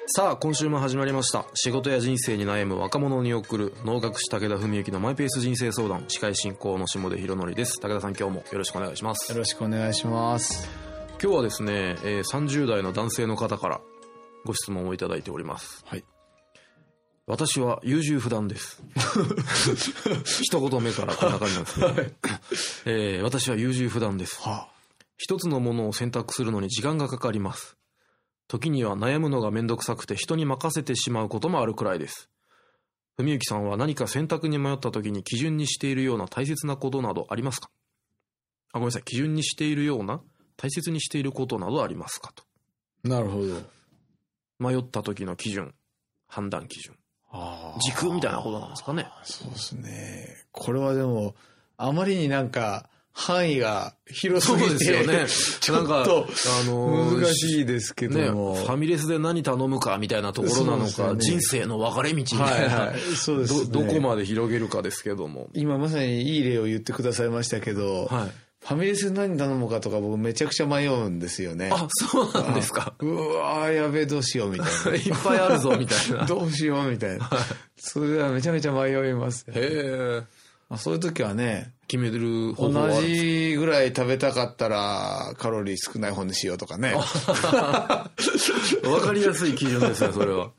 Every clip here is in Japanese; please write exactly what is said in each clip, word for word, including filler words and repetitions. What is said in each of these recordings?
さあ今週も始まりました。仕事や人生に悩む若者に送る能楽師武田文幸のマイペース人生相談、司会進行の下出博則です。武田さん、今日もよろしくお願いします。 よろしくお願いします。 今日はですね、えー、さんじゅう代の男性の方からご質問をいただいております。 はい。 私は優柔不断です一言目からこんな感じなんですね、はい。えー、私は優柔不断です、はあ、一つのものを選択するのに時間がかかります。時には悩むのがめんどくさくて人に任せてしまうこともあるくらいです。文幸さんは何か選択に迷った時に基準にしているような大切なことなどありますか？あ、ごめんなさい。基準にしているような大切にしていることなどありますかと。 なるほど。 迷った時の基準、判断基準、軸みたいなことなんですかね。 そうですね。これはでもあまりになんか範囲が広すぎて、そうですよね。ちょっとあの難しいですけども、 ね、ファミレスで何頼むかみたいなところなのか、ね、人生の分かれ道みたいな、はいはい、そうですね、ど、どこまで広げるかですけども、 今まさにいい例を言ってくださいましたけど、はい、ファミレスで何頼むかとか僕めちゃくちゃ迷うんですよね。 あ、そうなんですか。 うわーやべえどうしようみたいな。 いっぱいあるぞみたいな。 どうしようみたいな。それはめちゃめちゃ迷います、ね。 へえ。 まあ、そういう時はね、 決める方法は同じぐらい食べたかったらカロリー少ない方にしようとかね。 わかりやすい基準ですね、それは。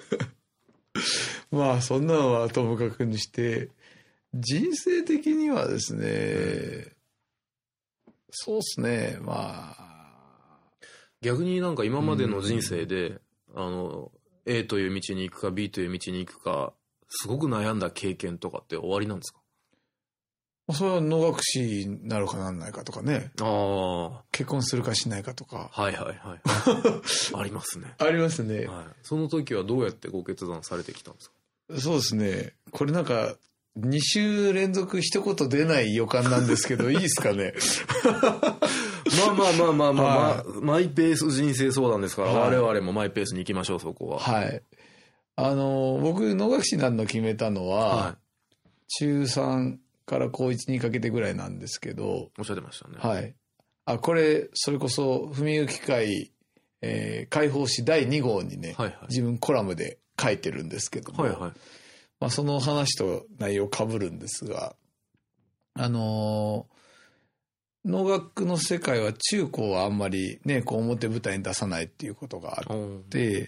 まあそんなのはともかくにして、人生的にはですね、うん、そうですね、まあ逆になんか今までの人生で、うん、あの A という道に行くか B という道に行くかすごく悩んだ経験とかって終わりなんですか？ それは能楽師になるかなんないかとかね。ああ。結婚するかしないかとか。 はいはいはい。ありますね。 ありますね、 はい。その時はどうやってご決断されてきたんですか？ そうですね。これなんかに週連続一言出ない予感なんですけどいいですかね。 まあまあまあまあまあ、はい、マイペース人生相談ですから、はい、我々もマイペースに行きましょう、そこは。 はい。あの僕能楽師になるの決めたのは、はい、中さんから高いちにかけてぐらいなんですけど。 おっしゃってましたね。 はい。あ、これそれこそ文幸会、えー、解放誌だいに号にね、はいはい、自分コラムで書いてるんですけども、はいはい、まあ、その話と内容被るんですが、あのー、能楽の世界は中高はあんまりね、こう表舞台に出さないっていうことがあって、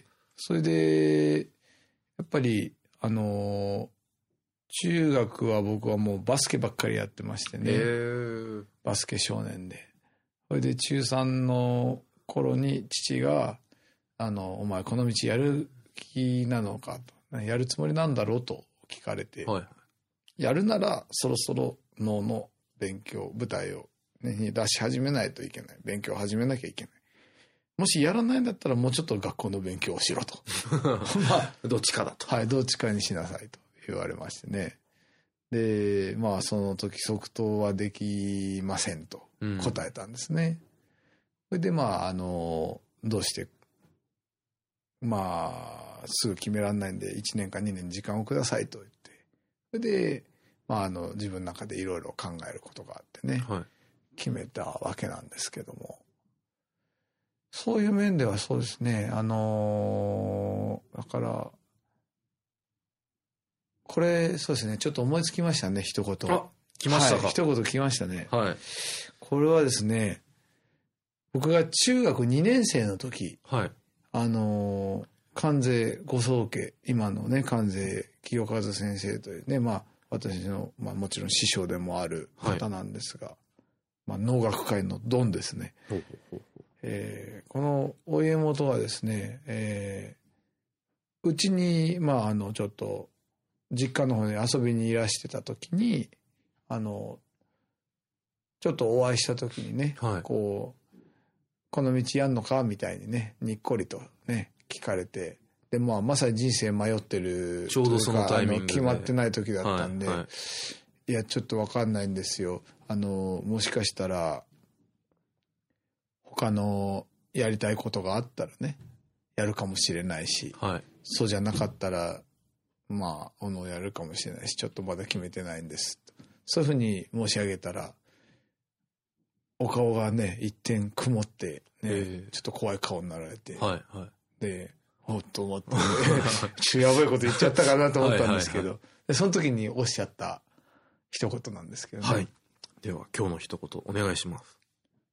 それでやっぱりあのー、中学は僕はもうバスケばっかりやってましてね、バスケ少年で、それで中さんの頃に父があのお前この道やる気なのかと、やるつもりなんだろうと聞かれて、はい、やるならそろそろ能の勉強舞台を、ね、に出し始めないといけない、勉強を始めなきゃいけない、もしやらないんだったらもうちょっと学校の勉強をしろとまあどっちかだと、 はい、どっちかにしなさいと言われましてね。でまあその時即答はできませんと答えたんですね、うん、それでまああのどうしてまあすぐ決められないんでいちねんかにねん時間をくださいと言って、それでまああの自分の中でいろいろ考えることがあってね、はい、決めたわけなんですけども、そういう面ではそうですね、あのー、だからこれそうですね、ちょっと思いつきましたね、一言。 あ、来ましたか。 はい、一言来ましたね。 はい。 これはですね、僕が中学にねん生の時、はい、あの関税ご宗家、今のね関税清和先生というね、まあ私の、まあ、もちろん師匠でもある方なんですが、はい、まあ、能楽界のドンですね。ほうほうほうほう、えー、このお家元はですね、えー、うちにまああのちょっと実家の方に遊びにいらしてた時に、あのちょっとお会いした時にね、はい、こうこの道やんのかみたいにね、にっこりとね聞かれて、でまあまさに人生迷ってる、 ちょうどそのタイミングで決まってない時だったんで、はいはい、いやちょっと分かんないんですよ、あのもしかしたら他のやりたいことがあったらねやるかもしれないし、はい、そうじゃなかったらまあおのやるかもしれないし、ちょっとまだ決めてないんです、そういうふうに申し上げたらお顔がね一点曇ってね、ちょっと怖い顔になられて、はいはい、であおっと思って、ちょっとやばいこと言っちゃったかなと思ったんですけど、はいはいはい、その時におっしゃった一言なんですけどね。はい。 では今日の一言お願いします。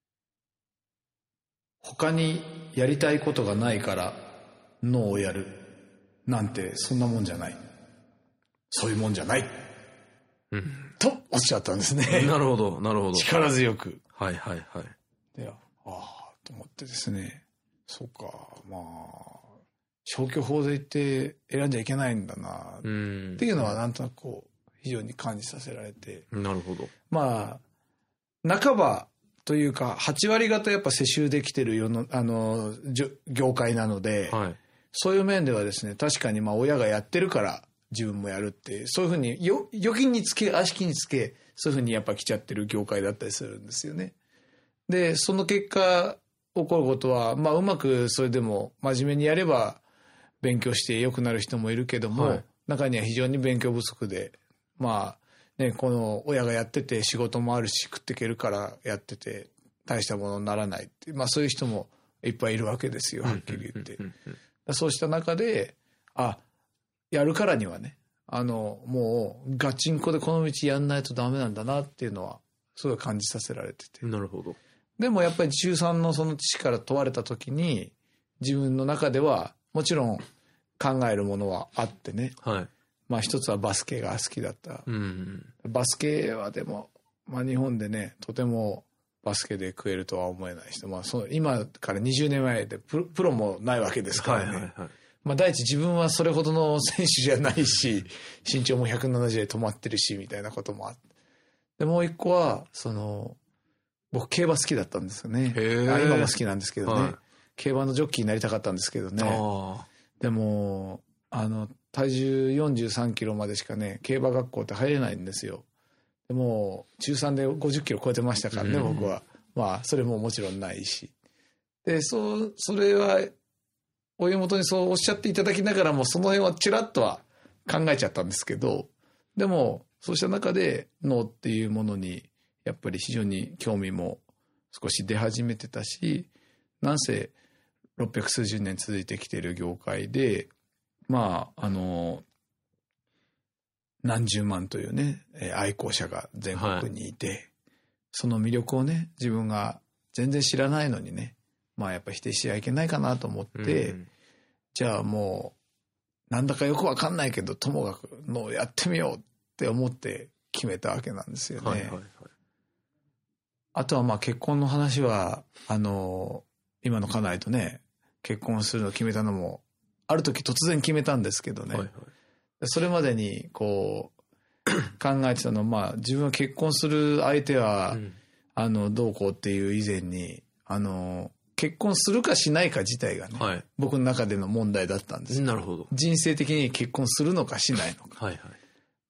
他にやりたいことがないから脳をやるなんてそんなもんじゃない。そういうもんじゃない。うん、とおっしゃったんですね。 なるほど、なるほど。 力強く。 はいはいはい。 で、ああ、と思ってですね。そうか、まあ、消去法で言って選んじゃいけないんだな、っていうのはなんとなくこう、非常に感じさせられて。 なるほど。 まあ、半ばというか、はち割方やっぱ世襲できてる世の、あの、業界なので、はい、そういう面ではですね、確かにまあ親がやってるから自分もやるって、そういうふうに、よ預金につけ、足金につけ、そういうふうにやっぱ来ちゃってる業界だったりするんですよね。で、その結果、起こることは、まあうまくそれでも真面目にやれば勉強して良くなる人もいるけども、はい、中には非常に勉強不足で、まあね、この親がやってて仕事もあるし食っていけるからやってて大したものにならないって、まあそういう人もいっぱいいるわけですよ、はっきり言って。そうした中で、あ、やるからにはね、あの、もうガチンコでこの道やんないとダメなんだなっていうのはすごい感じさせられてて。 なるほど。 でもやっぱり中さんのその知から問われた時に自分の中ではもちろん考えるものはあってね、はい、まあ一つはバスケが好きだった、うんうん、バスケはでも、まあ、日本でねとてもバスケで食えるとは思えない人、まあ、その今からにじゅうねんまえでプロ、プロもないわけですからね、はいはいはい、まあ、第一自分はそれほどの選手じゃないし身長もひゃくななじゅうで止まってるしみたいなこともあって、でもう一個はその僕競馬好きだったんですよね。あ、今も好きなんですけどね、はい、競馬のジョッキーになりたかったんですけどね。でもあの体重よんじゅうさんキロまでしかね競馬学校って入れないんですよ。でも中さんでごじゅっキロ超えてましたからね、うん、僕は。まあそれももちろんないし、でそうそれはお家元にそうおっしゃっていただきながらもその辺はちらっとは考えちゃったんですけど、でもそうした中で脳っていうものにやっぱり非常に興味も少し出始めてたし、なんせろっぴゃくすうじゅうねん続いてきている業界で、まああの何十万というね愛好者が全国にいて、はい、その魅力をね自分が全然知らないのにね、まあやっぱ否定しちゃいけないかなと思って、うん、じゃあもうなんだかよくわかんないけどともかくのやってみようって思って決めたわけなんですよね。はいはいはい、あとはまあ結婚の話はあの今の家内とね結婚するのを決めたのもある時突然決めたんですけどね、はいはい、それまでにこう考えてたのは、まあ自分は結婚する相手は、うん、あのどうこうっていう以前にあの結婚するかしないか自体がね、はい、僕の中での問題だったんです。 なるほど。 人生的に結婚するのかしないのか。はいはい、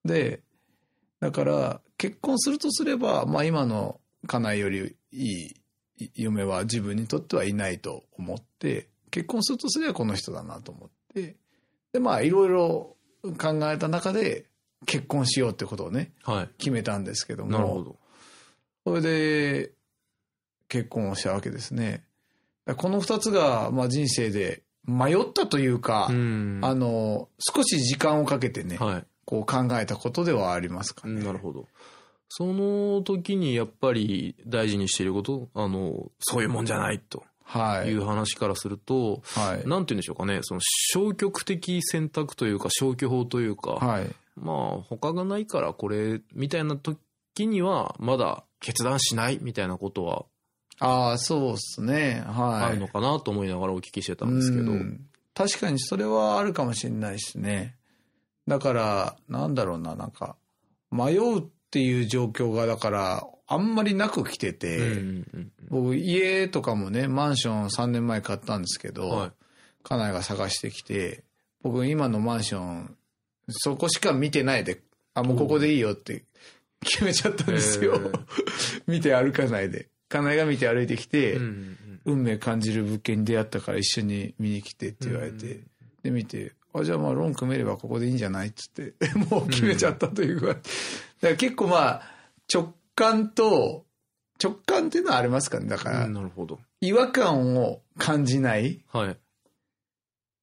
でだから結婚するとすれば、まあ、今の家内よりいい嫁は自分にとってはいないと思って結婚するとすればこの人だなと思ってでまあいろいろ考えた中で結婚しようってことをね、はい、決めたんですけども、なるほど。それで結婚をしたわけですね。この二つがまあ人生で迷ったというか、うん、あの少し時間をかけてね、はい、こう考えたことではありますかね。 なるほど。その時にやっぱり大事にしていること、あのそういうもんじゃないという話からすると、はい、なんて言うんでしょうかね、その消極的選択というか消去法というか、はい、まあ他がないからこれみたいな時にはまだ決断しないみたいなことはああそうですね、はい、 あるのかなと思いながらお聞きしてたんですけど、 確かにそれはあるかもしれないですね。だからなんだろうな、なんか迷うっていう状況がだからあんまりなく来てて、うんうんうん、僕家とかもねマンションさんねんまえ買ったんですけど、はい、家内が探してきて僕今のマンションそこしか見てないで、あもうここでいいよって決めちゃったんですよ見て歩かないで。家内が見て歩いてきて、うんうんうん、運命感じる物件に出会ったから一緒に見に来てって言われて、うんうん、で見てあじゃあまあローン組めればここでいいんじゃないっつってもう決めちゃったというか、うん、だから結構まあ直感と直感っていうのはありますかね。だから、うん、なるほど。違和感を感じない、はい、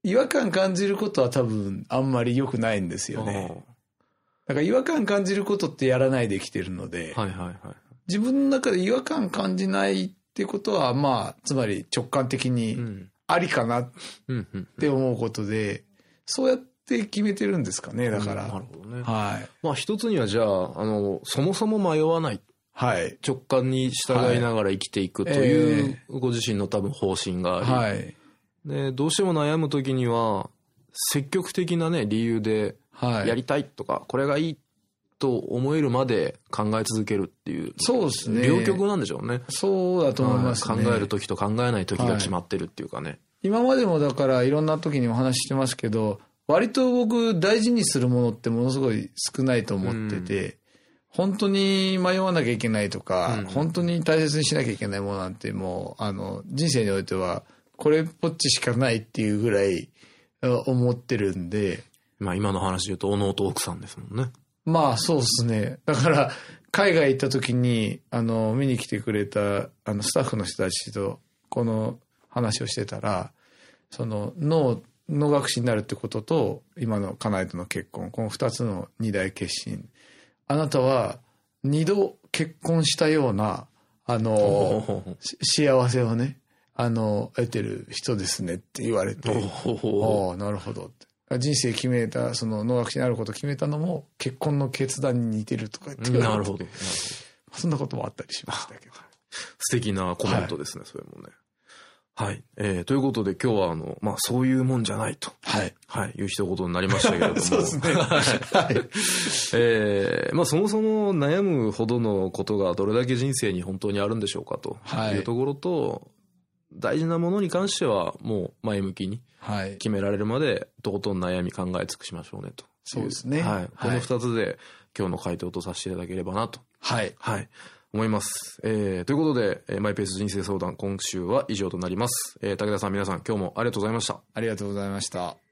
違和感感じることは多分あんまり良くないんですよね。だから違和感感じることってやらないできてるので、はいはいはい、自分の中で違和感感じないってことは、まあ、つまり直感的にありかなって思うことで、そうやって決めてるんですかね、だから。うん、なるほどね。はい。 まあ一つにはじゃあ、あの、そもそも迷わない。はい。直感に従いながら生きていくという、ご自身の多分方針があり。はい。で、どうしても悩むときには、積極的なね、理由で、やりたいとか、はい、これがいいと思えるまで考え続けるっていう。そうですね。両極なんでしょうね。 そうだと思いますね。 考えるときと考えないときが決まってるっていうかね、はい。 今までもだからいろんな時にお話ししてますけど、割と僕大事にするものってものすごい少ないと思ってて、うん、本当に迷わなきゃいけないとか、うん、本当に大切にしなきゃいけないものなんてもう、あの、人生においてはこれっぽっちしかないっていうぐらい思ってるんで、 まあ今の話で言うと、おのおと奥さんですもんね。 まあそうですね。だから、海外行った時に、あの、見に来てくれた、あの、スタッフの人たちと、この話をしてたら、その、脳、脳学士になるってことと、今の家内との結婚、この二つの二大決心。あなたは、二度結婚したような、あの、幸せをね、あの、得てる人ですねって言われて、ああ、なるほどって。人生決めた、その能楽師になることを決めたのも結婚の決断に似てるとか言って言われて、なるほど。なるほど。そんなこともあったりしましたけど。 素敵なコメントですね、はい、それもね。はい。えー、ということで今日はあの、まあそういうもんじゃないと。はい。はい。いう一言になりましたけれども。そうですね。はい。えー、まあそもそも悩むほどのことがどれだけ人生に本当にあるんでしょうかというところと、はい、大事なものに関してはもう前向きに決められるまでとことん悩み考え尽くしましょうねと。 そうですね。 はい。この二つで今日の回答とさせていただければなと。はい。はい。思います。えー、ということで、えー、マイペース人生相談今週は以上となります。えー、武田さん皆さん今日もありがとうございました。 ありがとうございました。